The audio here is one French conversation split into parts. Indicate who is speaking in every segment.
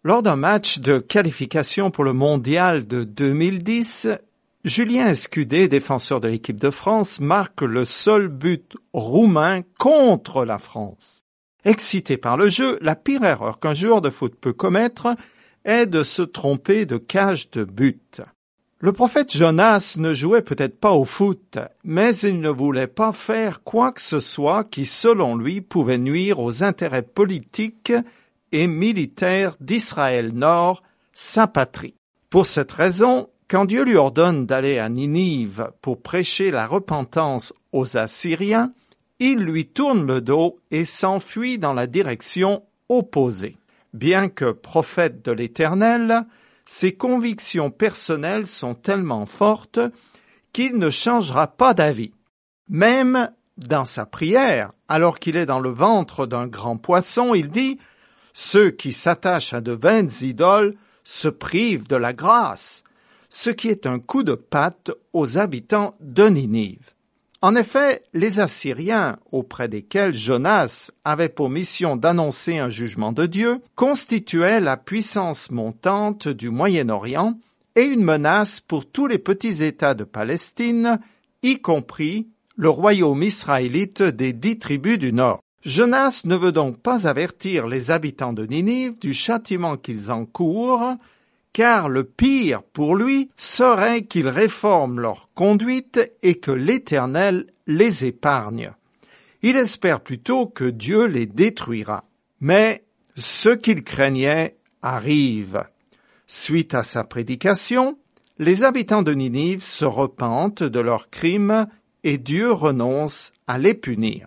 Speaker 1: Lors d'un match de qualification pour le mondial de 2010, Julien Escudé, défenseur de l'équipe de France, marque le seul but roumain contre la France. Excité par le jeu, la pire erreur qu'un joueur de foot peut commettre est de se tromper de cage de but. Le prophète Jonas ne jouait peut-être pas au foot, mais il ne voulait pas faire quoi que ce soit qui, selon lui, pouvait nuire aux intérêts politiques et militaires d'Israël Nord, sa patrie. Pour cette raison, quand Dieu lui ordonne d'aller à Ninive pour prêcher la repentance aux Assyriens, il lui tourne le dos et s'enfuit dans la direction opposée. Bien que prophète de l'Éternel, ses convictions personnelles sont tellement fortes qu'il ne changera pas d'avis. Même dans sa prière, alors qu'il est dans le ventre d'un grand poisson, il dit « Ceux qui s'attachent à de vaines idoles se privent de la grâce », ce qui est un coup de patte aux habitants de Ninive. En effet, les Assyriens, auprès desquels Jonas avait pour mission d'annoncer un jugement de Dieu, constituaient la puissance montante du Moyen-Orient et une menace pour tous les petits États de Palestine, y compris le royaume israélite des 10 tribus du Nord. Jonas ne veut donc pas avertir les habitants de Ninive du châtiment qu'ils encourent, car le pire pour lui serait qu'ils réforment leur conduite et que l'Éternel les épargne. Il espère plutôt que Dieu les détruira. Mais ce qu'il craignait arrive. Suite à sa prédication, les habitants de Ninive se repentent de leurs crimes et Dieu renonce à les punir.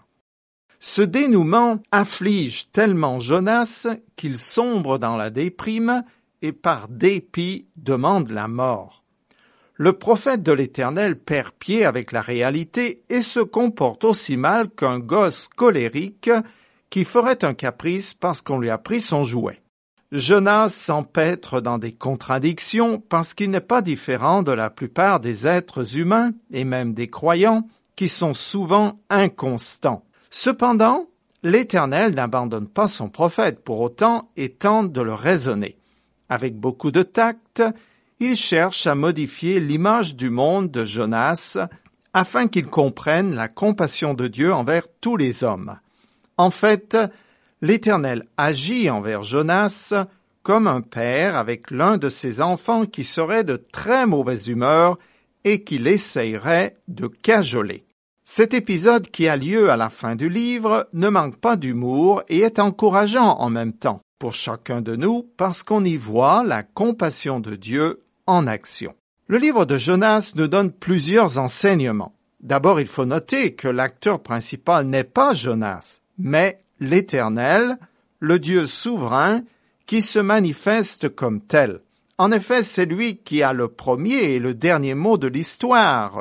Speaker 1: Ce dénouement afflige tellement Jonas qu'il sombre dans la déprime et par dépit demande la mort. Le prophète de l'Éternel perd pied avec la réalité et se comporte aussi mal qu'un gosse colérique qui ferait un caprice parce qu'on lui a pris son jouet. Jonas s'empêtre dans des contradictions parce qu'il n'est pas différent de la plupart des êtres humains et même des croyants qui sont souvent inconstants. Cependant, l'Éternel n'abandonne pas son prophète pour autant et tente de le raisonner. Avec beaucoup de tact, il cherche à modifier l'image du monde de Jonas afin qu'il comprenne la compassion de Dieu envers tous les hommes. En fait, l'Éternel agit envers Jonas comme un père avec l'un de ses enfants qui serait de très mauvaise humeur et qu'il essayerait de cajoler. Cet épisode qui a lieu à la fin du livre ne manque pas d'humour et est encourageant en même temps pour chacun de nous parce qu'on y voit la compassion de Dieu en action. Le livre de Jonas nous donne plusieurs enseignements. D'abord, il faut noter que l'acteur principal n'est pas Jonas, mais l'Éternel, le Dieu souverain qui se manifeste comme tel. En effet, c'est lui qui a le premier et le dernier mot de l'histoire.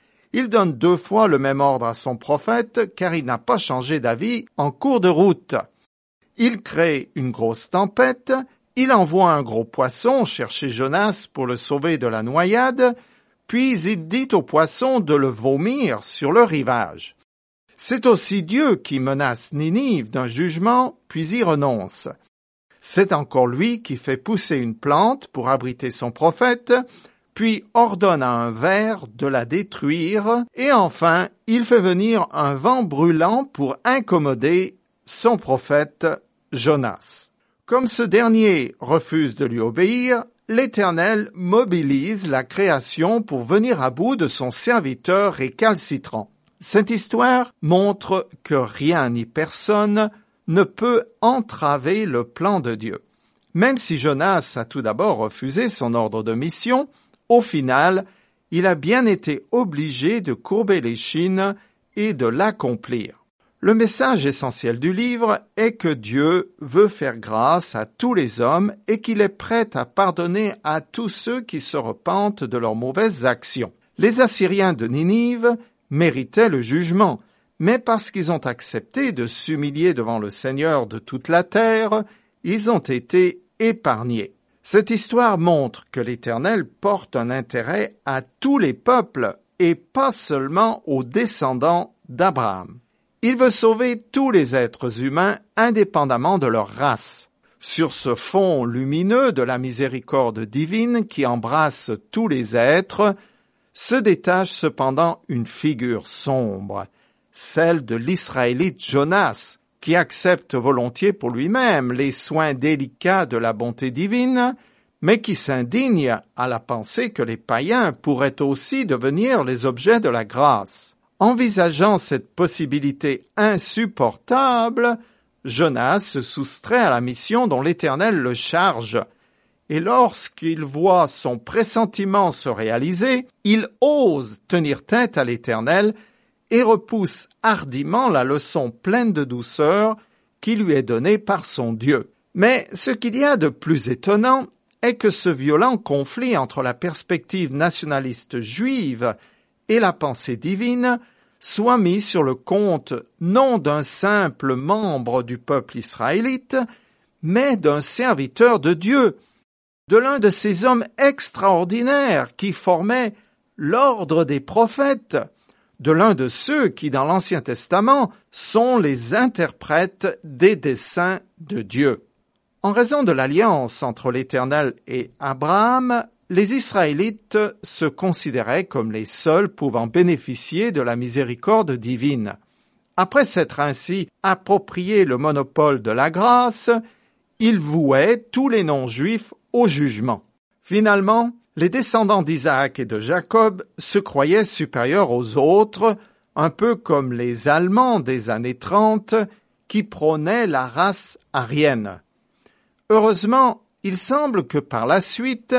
Speaker 1: Il donne 2 fois le même ordre à son prophète car il n'a pas changé d'avis en cours de route. Il crée une grosse tempête, il envoie un gros poisson chercher Jonas pour le sauver de la noyade, puis il dit au poisson de le vomir sur le rivage. C'est aussi Dieu qui menace Ninive d'un jugement, puis y renonce. C'est encore lui qui fait pousser une plante pour abriter son prophète, puis ordonne à un ver de la détruire, et enfin, il fait venir un vent brûlant pour incommoder son prophète Jonas. Comme ce dernier refuse de lui obéir, l'Éternel mobilise la création pour venir à bout de son serviteur récalcitrant. Cette histoire montre que rien ni personne ne peut entraver le plan de Dieu. Même si Jonas a tout d'abord refusé son ordre de mission, au final, il a bien été obligé de courber l'échine et de l'accomplir. Le message essentiel du livre est que Dieu veut faire grâce à tous les hommes et qu'il est prêt à pardonner à tous ceux qui se repentent de leurs mauvaises actions. Les Assyriens de Ninive méritaient le jugement, mais parce qu'ils ont accepté de s'humilier devant le Seigneur de toute la terre, ils ont été épargnés. Cette histoire montre que l'Éternel porte un intérêt à tous les peuples et pas seulement aux descendants d'Abraham. Il veut sauver tous les êtres humains indépendamment de leur race. Sur ce fond lumineux de la miséricorde divine qui embrasse tous les êtres, se détache cependant une figure sombre, celle de l'Israélite Jonas, qui accepte volontiers pour lui-même les soins délicats de la bonté divine, mais qui s'indigne à la pensée que les païens pourraient aussi devenir les objets de la grâce. Envisageant cette possibilité insupportable, Jonas se soustrait à la mission dont l'Éternel le charge, et lorsqu'il voit son pressentiment se réaliser, il ose tenir tête à l'Éternel et repousse hardiment la leçon pleine de douceur qui lui est donnée par son Dieu. Mais ce qu'il y a de plus étonnant est que ce violent conflit entre la perspective nationaliste juive et la pensée divine soit mis sur le compte non d'un simple membre du peuple israélite, mais d'un serviteur de Dieu, de l'un de ces hommes extraordinaires qui formaient l'ordre des prophètes, de l'un de ceux qui, dans l'Ancien Testament, sont les interprètes des desseins de Dieu. En raison de l'alliance entre l'Éternel et Abraham, les Israélites se considéraient comme les seuls pouvant bénéficier de la miséricorde divine. Après s'être ainsi approprié le monopole de la grâce, ils vouaient tous les non-juifs au jugement. Finalement, les descendants d'Isaac et de Jacob se croyaient supérieurs aux autres, un peu comme les Allemands des années 30 qui prônaient la race aryenne. Heureusement, il semble que par la suite,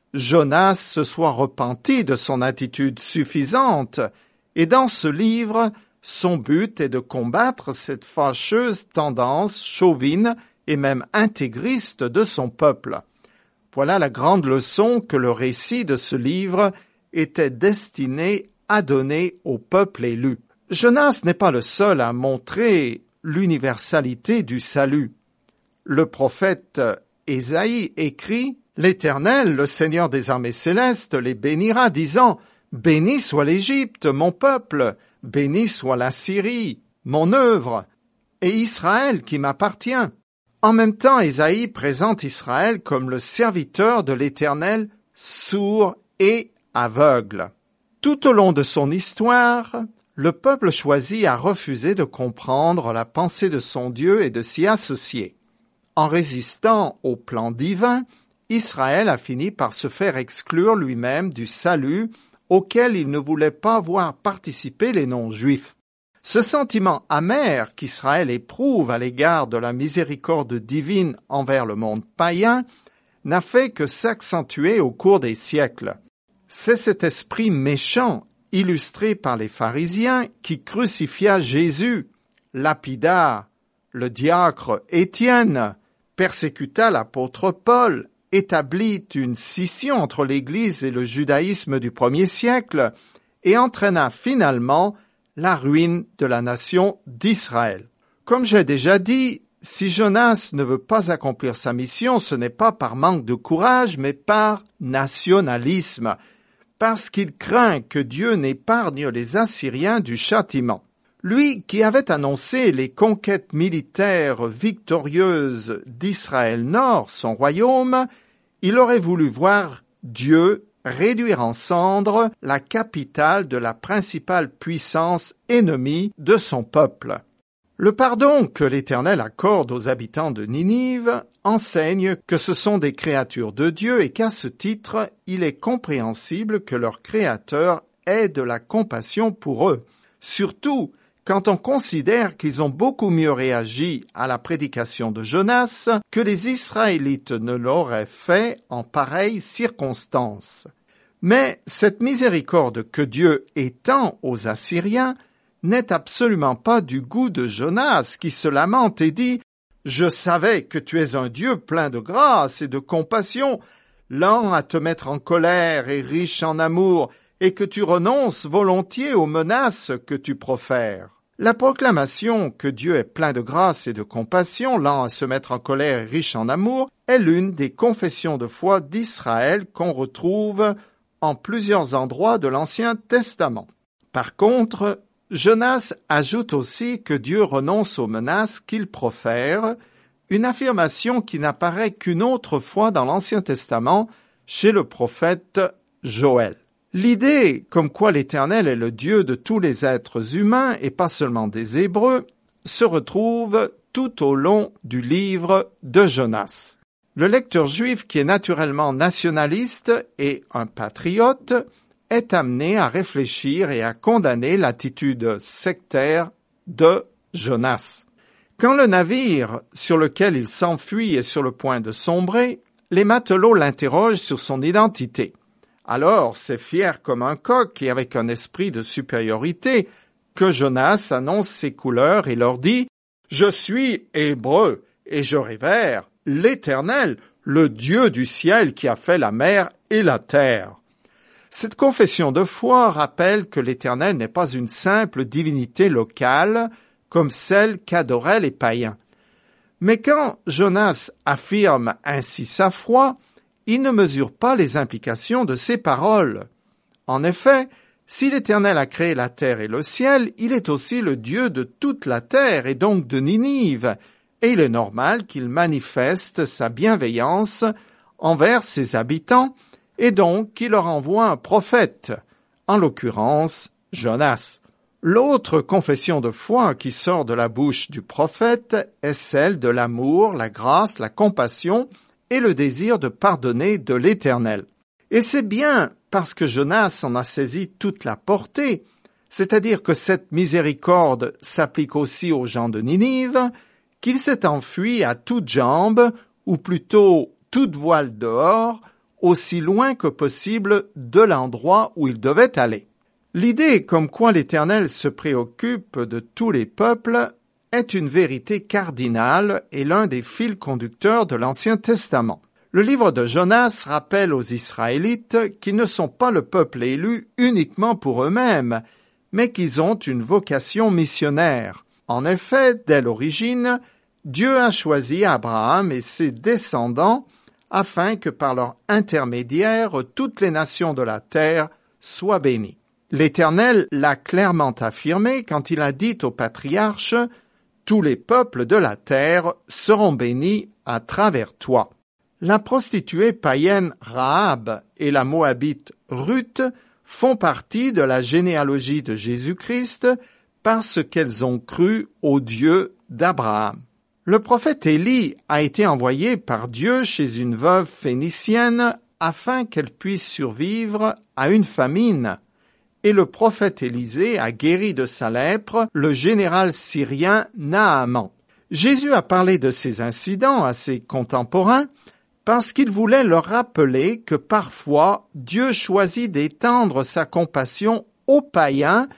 Speaker 1: Jonas se soit repenti de son attitude suffisante, et dans ce livre, son but est de combattre cette fâcheuse tendance chauvine et même intégriste de son peuple. Voilà la grande leçon que le récit de ce livre était destiné à donner au peuple élu. Jonas n'est pas le seul à montrer l'universalité du salut. Le prophète Ésaïe écrit « L'Éternel, le Seigneur des armées célestes, les bénira, disant « Béni soit l'Égypte, mon peuple, béni soit la Syrie, mon œuvre, et Israël qui m'appartient. » En même temps, Ésaïe présente Israël comme le serviteur de l'Éternel, sourd et aveugle. Tout au long de son histoire, le peuple choisit a refusé de comprendre la pensée de son Dieu et de s'y associer. En résistant au plan divin, Israël a fini par se faire exclure lui-même du salut auquel il ne voulait pas voir participer les non-juifs. Ce sentiment amer qu'Israël éprouve à l'égard de la miséricorde divine envers le monde païen n'a fait que s'accentuer au cours des siècles. C'est cet esprit méchant, illustré par les pharisiens, qui crucifia Jésus, lapida le diacre Étienne, persécuta l'apôtre Paul, établit une scission entre l'Église et le judaïsme du premier siècle et entraîna finalement la ruine de la nation d'Israël. Comme j'ai déjà dit, si Jonas ne veut pas accomplir sa mission, ce n'est pas par manque de courage, mais par nationalisme, parce qu'il craint que Dieu n'épargne les Assyriens du châtiment. Lui qui avait annoncé les conquêtes militaires victorieuses d'Israël Nord, son royaume, il aurait voulu voir Dieu réduire en cendres la capitale de la principale puissance ennemie de son peuple. Le pardon que l'Éternel accorde aux habitants de Ninive enseigne que ce sont des créatures de Dieu et qu'à ce titre, il est compréhensible que leur Créateur ait de la compassion pour eux. Surtout quand on considère qu'ils ont beaucoup mieux réagi à la prédication de Jonas que les Israélites ne l'auraient fait en pareille circonstance. Mais cette miséricorde que Dieu étend aux Assyriens n'est absolument pas du goût de Jonas qui se lamente et dit « Je savais que tu es un Dieu plein de grâce et de compassion, lent à te mettre en colère et riche en amour, et que tu renonces volontiers aux menaces que tu profères. » La proclamation que Dieu est plein de grâce et de compassion, lent à se mettre en colère et riche en amour, est l'une des confessions de foi d'Israël qu'on retrouve en plusieurs endroits de l'Ancien Testament. Par contre, Jonas ajoute aussi que Dieu renonce aux menaces qu'il profère, une affirmation qui n'apparaît qu'une autre fois dans l'Ancien Testament chez le prophète Joël. L'idée comme quoi l'Éternel est le Dieu de tous les êtres humains et pas seulement des Hébreux se retrouve tout au long du livre de Jonas. Le lecteur juif qui est naturellement nationaliste et un patriote est amené à réfléchir et à condamner l'attitude sectaire de Jonas. Quand le navire sur lequel il s'enfuit est sur le point de sombrer, les matelots l'interrogent sur son identité. Alors, c'est fier comme un coq et avec un esprit de supériorité que Jonas annonce ses couleurs et leur dit « Je suis hébreu et je révère l'Éternel, le Dieu du ciel qui a fait la mer et la terre. » Cette confession de foi rappelle que l'Éternel n'est pas une simple divinité locale comme celle qu'adoraient les païens. Mais quand Jonas affirme ainsi sa foi, il ne mesure pas les implications de ses paroles. En effet, si l'Éternel a créé la terre et le ciel, il est aussi le Dieu de toute la terre et donc de Ninive, et il est normal qu'il manifeste sa bienveillance envers ses habitants et donc qu'il leur envoie un prophète, en l'occurrence Jonas. L'autre confession de foi qui sort de la bouche du prophète est celle de l'amour, la grâce, la compassion et le désir de pardonner de l'Éternel. Et c'est bien parce que Jonas en a saisi toute la portée, c'est-à-dire que cette miséricorde s'applique aussi aux gens de Ninive, qu'il s'est enfui à toutes jambes, ou plutôt toute voile dehors, aussi loin que possible de l'endroit où il devait aller. L'idée comme quoi l'Éternel se préoccupe de tous les peuples est une vérité cardinale et l'un des fils conducteurs de l'Ancien Testament. Le livre de Jonas rappelle aux Israélites qu'ils ne sont pas le peuple élu uniquement pour eux-mêmes, mais qu'ils ont une vocation missionnaire. En effet, dès l'origine, Dieu a choisi Abraham et ses descendants afin que par leur intermédiaire toutes les nations de la terre soient bénies. L'Éternel l'a clairement affirmé quand il a dit aux patriarches « Tous les peuples de la terre seront bénis à travers toi ». La prostituée païenne Rahab et la Moabite Ruth font partie de la généalogie de Jésus-Christ parce qu'elles ont cru au Dieu d'Abraham. Le prophète Élie a été envoyé par Dieu chez une veuve phénicienne afin qu'elle puisse survivre à une famine. Et le prophète Élisée a guéri de sa lèpre le général syrien Naaman. Jésus a parlé de ces incidents à ses contemporains parce qu'il voulait leur rappeler que parfois Dieu choisit d'étendre sa compassion aux païens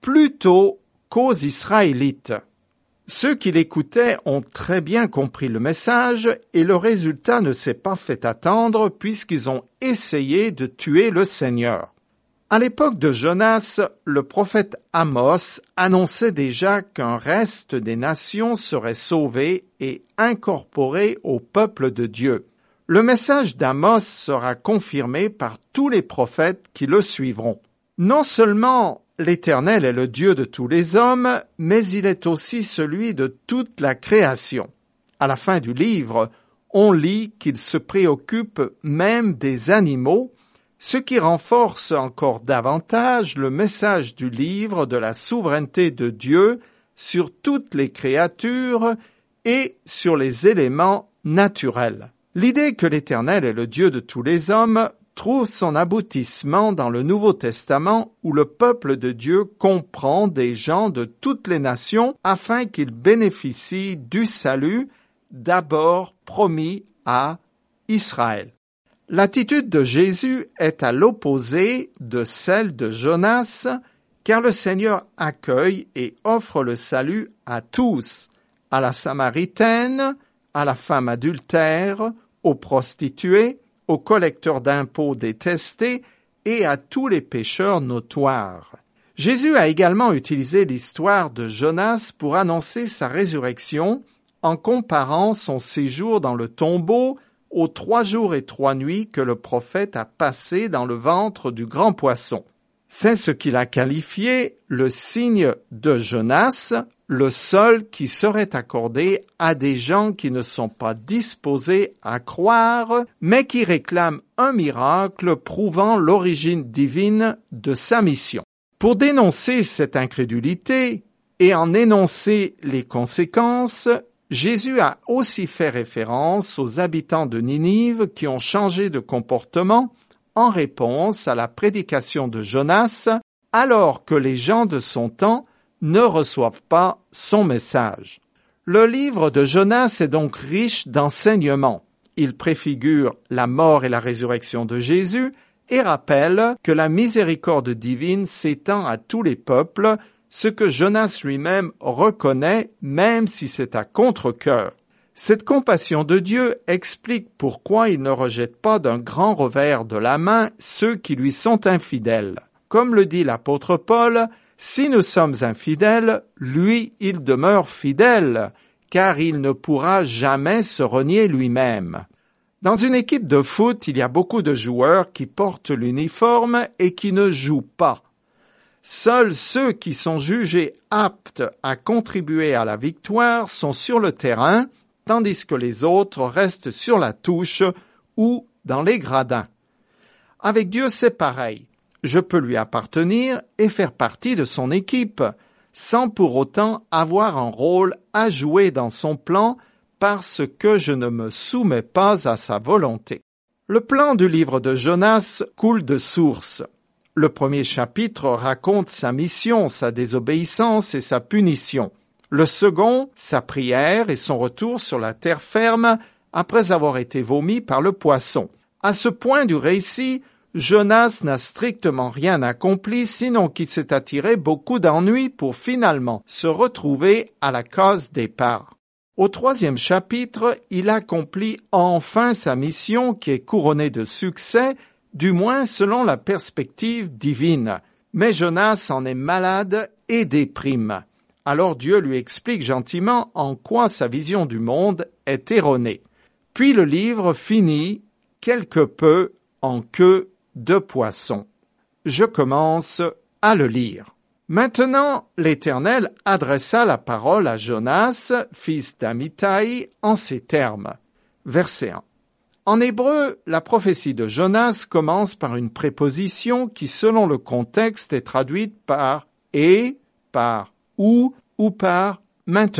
Speaker 1: plutôt qu'aux Israélites. Ceux qui l'écoutaient ont très bien compris le message et le résultat ne s'est pas fait attendre puisqu'ils ont essayé de tuer le Seigneur. À l'époque de Jonas, le prophète Amos annonçait déjà qu'un reste des nations serait sauvé et incorporé au peuple de Dieu. Le message d'Amos sera confirmé par tous les prophètes qui le suivront. Non seulement l'Éternel est le Dieu de tous les hommes, mais il est aussi celui de toute la création. À la fin du livre, on lit qu'il se préoccupe même des animaux, ce qui renforce encore davantage le message du livre de la souveraineté de Dieu sur toutes les créatures et sur les éléments naturels. L'idée que l'Éternel est le Dieu de tous les hommes trouve son aboutissement dans le Nouveau Testament où le peuple de Dieu comprend des gens de toutes les nations afin qu'ils bénéficient du salut d'abord promis à Israël. L'attitude de Jésus est à l'opposé de celle de Jonas, car le Seigneur accueille et offre le salut à tous, à la Samaritaine, à la femme adultère, aux prostituées, aux collecteurs d'impôts détestés et à tous les pécheurs notoires. Jésus a également utilisé l'histoire de Jonas pour annoncer sa résurrection en comparant son séjour dans le tombeau aux 3 jours et 3 nuits que le prophète a passé dans le ventre du grand poisson. C'est ce qu'il a qualifié le signe de Jonas, le seul qui serait accordé à des gens qui ne sont pas disposés à croire, mais qui réclament un miracle prouvant l'origine divine de sa mission. Pour dénoncer cette incrédulité et en énoncer les conséquences, Jésus a aussi fait référence aux habitants de Ninive qui ont changé de comportement en réponse à la prédication de Jonas, alors que les gens de son temps ne reçoivent pas son message. Le livre de Jonas est donc riche d'enseignements. Il préfigure la mort et la résurrection de Jésus et rappelle que la miséricorde divine s'étend à tous les peuples, ce que Jonas lui-même reconnaît, même si c'est à contre-cœur. Cette compassion de Dieu explique pourquoi il ne rejette pas d'un grand revers de la main ceux qui lui sont infidèles. Comme le dit l'apôtre Paul, « Si nous sommes infidèles, lui, il demeure fidèle, car il ne pourra jamais se renier lui-même. » Dans une équipe de foot, il y a beaucoup de joueurs qui portent l'uniforme et qui ne jouent pas. Seuls ceux qui sont jugés aptes à contribuer à la victoire sont sur le terrain, tandis que les autres restent sur la touche ou dans les gradins. Avec Dieu, c'est pareil. Je peux lui appartenir et faire partie de son équipe, sans pour autant avoir un rôle à jouer dans son plan parce que je ne me soumets pas à sa volonté. Le plan du livre de Jonas coule de source. Le premier chapitre raconte sa mission, sa désobéissance et sa punition. Le second, sa prière et son retour sur la terre ferme après avoir été vomi par le poisson. À ce point du récit, Jonas n'a strictement rien accompli, sinon qu'il s'est attiré beaucoup d'ennuis pour finalement se retrouver à la case départ. Au troisième chapitre, il accomplit enfin sa mission qui est couronnée de succès, du moins selon la perspective divine. Mais Jonas en est malade et déprime. Alors Dieu lui explique gentiment en quoi sa vision du monde est erronée. Puis le livre finit quelque peu en queue de poisson. Je commence à le lire. Maintenant, l'Éternel adressa la parole à Jonas, fils d'Amittai, en ces termes. Verset 1. En hébreu, la prophétie de Jonas commence par une préposition qui, selon le contexte, est traduite par « et », par « ou par « maintenant ».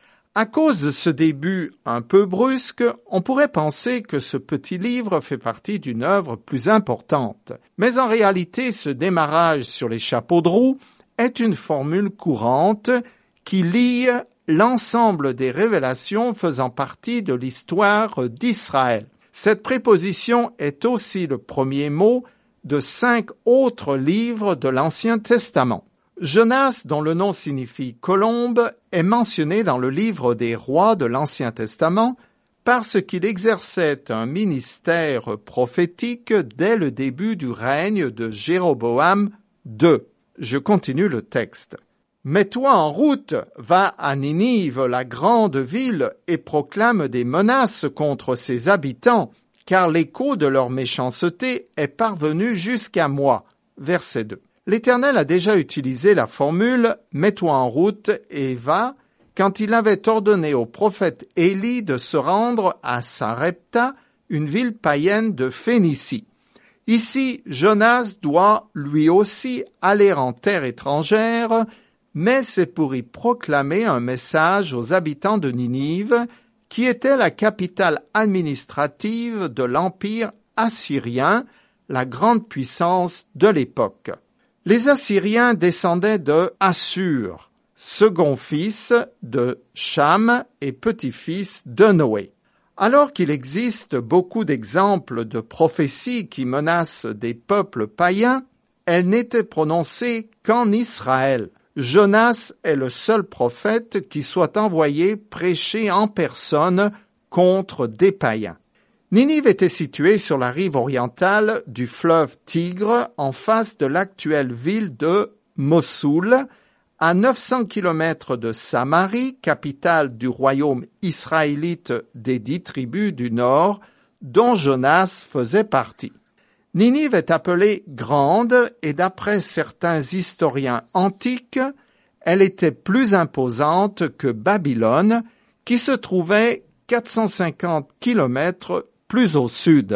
Speaker 1: À cause de ce début un peu brusque, on pourrait penser que ce petit livre fait partie d'une œuvre plus importante. Mais en réalité, ce démarrage sur les chapeaux de roue est une formule courante qui lie l'ensemble des révélations faisant partie de l'histoire d'Israël. Cette préposition est aussi le premier mot de 5 autres livres de l'Ancien Testament. Jonas, dont le nom signifie colombe, est mentionné dans le livre des rois de l'Ancien Testament parce qu'il exerçait un ministère prophétique dès le début du règne de Jéroboam II. Je continue le texte. « Mets-toi en route, va à Ninive, la grande ville, et proclame des menaces contre ses habitants, car l'écho de leur méchanceté est parvenu jusqu'à moi. » Verset 2. L'Éternel a déjà utilisé la formule « Mets-toi en route et va » quand il avait ordonné au prophète Élie de se rendre à Sarepta, une ville païenne de Phénicie. Ici, Jonas doit lui aussi aller en terre étrangère, mais c'est pour y proclamer un message aux habitants de Ninive, qui était la capitale administrative de l'Empire assyrien, la grande puissance de l'époque. Les Assyriens descendaient de Assur, second fils de Cham et petit-fils de Noé. Alors qu'il existe beaucoup d'exemples de prophéties qui menacent des peuples païens, elles n'étaient prononcées qu'en Israël. Jonas est le seul prophète qui soit envoyé prêcher en personne contre des païens. Ninive était située sur la rive orientale du fleuve Tigre, en face de l'actuelle ville de Mossoul, à 900 km de Samarie, capitale du royaume israélite des 10 tribus du nord, dont Jonas faisait partie. Ninive est appelée grande et d'après certains historiens antiques, Elle était plus imposante que Babylone, qui se trouvait 450 kilomètres plus au sud.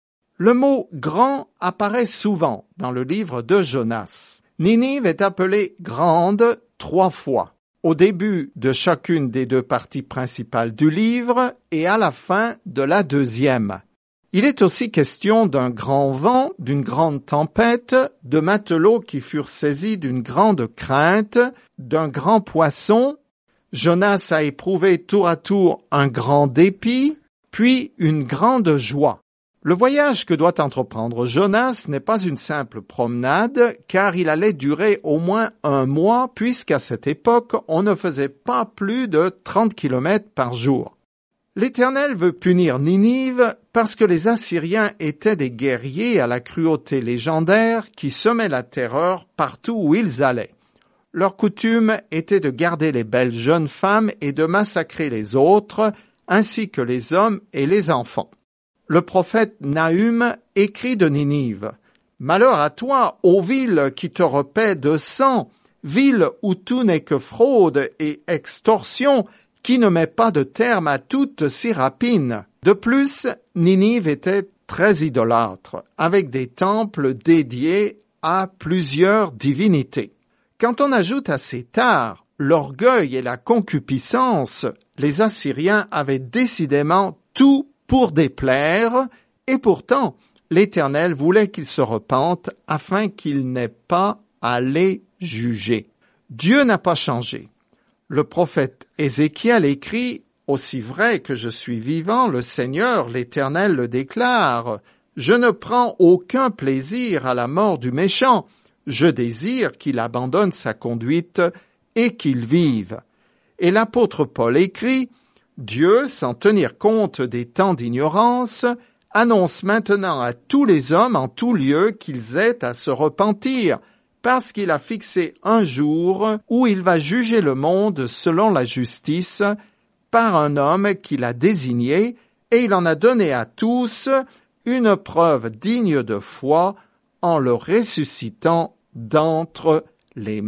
Speaker 1: Le mot « grand » apparaît souvent dans le livre de Jonas. Ninive est appelée « grande » 3 fois, au début de chacune des 2 parties principales du livre et à la fin de la 2e. Il est aussi question d'un grand vent, d'une grande tempête, de matelots qui furent saisis d'une grande crainte, d'un grand poisson. Jonas a éprouvé tour à tour un grand dépit, puis une grande joie. Le voyage que doit entreprendre Jonas n'est pas une simple promenade, car il allait durer au moins 1 mois, puisqu'à cette époque, on ne faisait pas plus de 30 kilomètres par jour. L'Éternel veut punir Ninive parce que les Assyriens étaient des guerriers à la cruauté légendaire qui semaient la terreur partout où ils allaient. Leur coutume était de garder les belles jeunes femmes et de massacrer les autres, ainsi que les hommes et les enfants. Le prophète Nahum écrit de Ninive « Malheur à toi, ô ville qui te repaît de sang, ville où tout n'est que fraude et extorsion, qui ne met pas de terme à toutes ces rapines. » De plus, Ninive était très idolâtre, avec des temples dédiés à plusieurs divinités. Quand on ajoute à ces tares l'orgueil et la concupiscence, les Assyriens avaient décidément tout pour déplaire, et pourtant, l'Éternel voulait qu'ils se repentent afin qu'ils n'aient pas à les juger. Dieu n'a pas changé. Le prophète Ézéchiel écrit « Aussi vrai que je suis vivant, le Seigneur, l'Éternel le déclare. Je ne prends aucun plaisir à la mort du méchant. Je désire qu'il abandonne sa conduite et qu'il vive. » Et l'apôtre Paul écrit « Dieu, sans tenir compte des temps d'ignorance, annonce maintenant à tous les hommes en tout lieu qu'ils aient à se repentir, parce qu'il a fixé un jour où il va juger le monde selon la justice par un homme qu'il a désigné, et il en a donné à tous une preuve digne de foi en le ressuscitant d'entre les morts. »